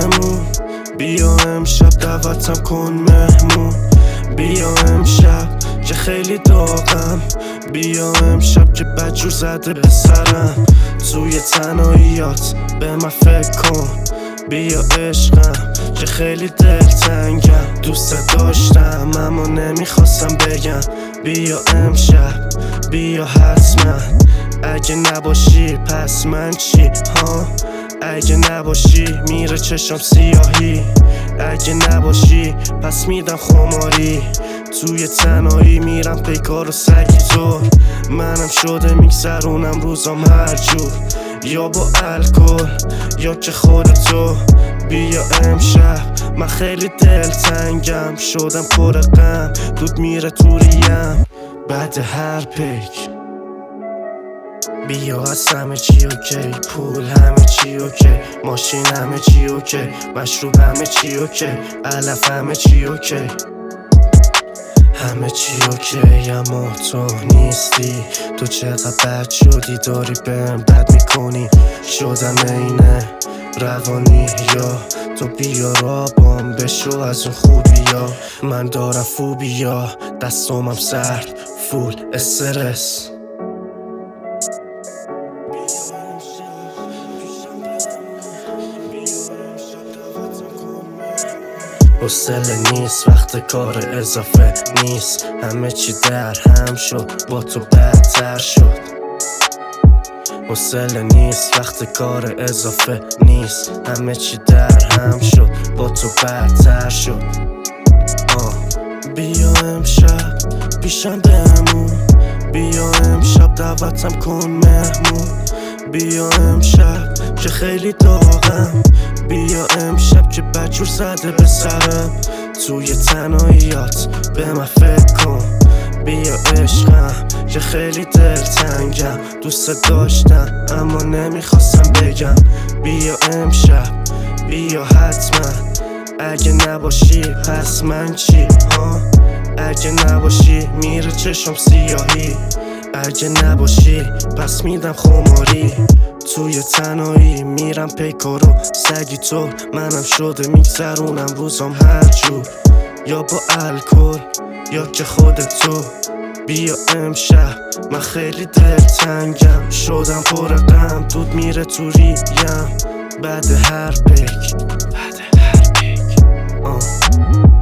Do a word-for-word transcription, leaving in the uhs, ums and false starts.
بمون. بیا امشب دعوتم کن مهمون. بیا امشب که خیلی داغم. بیا امشب که بدجور زده به سرم. توی تنهاییات به من فکر کن. بیا عشقم که خیلی دلتنگم. دوست داشتم اما نمیخواستم بگم. بیا امشب بیا حتما. اگه نباشی پس من چی ها؟ اگه نباشی میره چشم سیاهی. اگه نباشی پس میدم خماری. توی تنهایی میرم پیکار و سگی زور. منم شده میگذرونم روزام هر جور، یا با الکل یا که خودتو. بیا امشب من خیلی دلتنگم. شدم پر غم دود میره تو ریم بعد هر پیک. بیا از همه چی اوکی، پول همه چی اوکی، ماشین همه چی اوکی، مشروب همه چی اوکی، علف همه چی اوکی، همه چی اوکی. اما تو نیستی. تو چقدر بد شدی داری بهم بد میکنی. شدم اینه روانی یا تو بیا رابام بشو از اون خوبی یا من دارم فوبیا. دستامم سرد فول استرس. حوصله نیست وقت کار اضافه نیست. همه چی در هم شد با تو بدتر شد. حوصله نیست وقت کار اضافه نیست. همه چی در هم شد با تو بدتر شد. آه. بیا امشب پیشم بمون. بیا امشب دعوتم کن مهمون. بیا امشب که خیلی داغم. بیا امشب که بدجور زده به سرم. توی تنهاییات به من فکر کن. بیا عشقم که خیلی دلتنگم. دوست داشتم اما نمیخواستم بگم. بیا امشب بیا حتما. اگه نباشی پس من چی ها؟ اگه نباشی میره چشم سیاهی. اگه نباشی پس میدم خماری. توی تنهایی میرم پیکارو سگی تو. منم شده میگذرونم روزام هر جور، یا با الکل یا که خودتو. بیا امشب من خیلی دلتنگم. شدم پر غم دود میره تو ریم بعد هر پیک. بعد هر پیک آه.